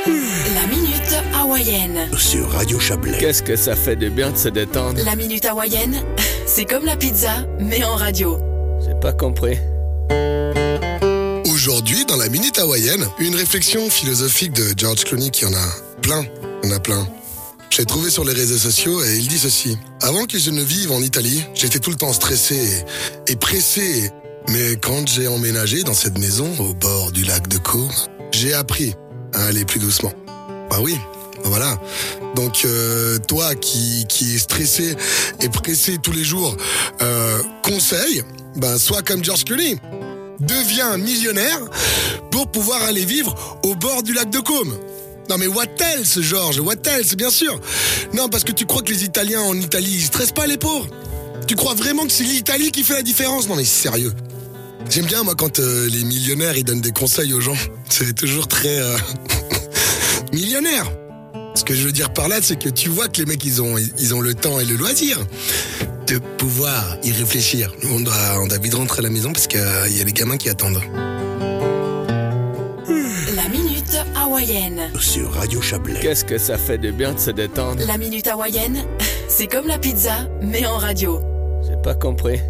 La minute hawaïenne. Sur Radio Chablais. Qu'est-ce que ça fait de bien de se détendre. La minute hawaïenne, c'est comme la pizza, mais en radio. J'ai pas compris. Aujourd'hui, dans la minute hawaïenne, une réflexion philosophique de George Clooney qui en a plein. Je l'ai trouvé sur les réseaux sociaux et il dit ceci. Avant que je ne vive en Italie, j'étais tout le temps stressé et pressé. Mais quand j'ai emménagé dans cette maison au bord du lac de Côme, j'ai appris à aller plus doucement. Bah oui, voilà. Donc toi qui est stressé et pressé tous les jours, conseil, sois comme George Clooney. Deviens millionnaire pour pouvoir aller vivre au bord du lac de Côme. Non mais what else, Georges, what else, bien sûr. Non, parce que tu crois que les Italiens en Italie, ils stressent pas les pauvres. Tu crois vraiment que c'est l'Italie qui fait la différence? Non mais sérieux. J'aime bien moi quand les millionnaires ils donnent des conseils aux gens. C'est toujours très millionnaire. Ce que je veux dire par là, c'est que tu vois que les mecs ils ont le temps et le loisir de pouvoir y réfléchir. Nous, on doit vite rentrer à la maison parce qu'il y a les gamins qui attendent. La minute hawaïenne. Sur Radio Chablais. Qu'est-ce que ça fait de bien de se détendre. La minute hawaïenne, c'est comme la pizza, mais en radio. J'ai pas compris.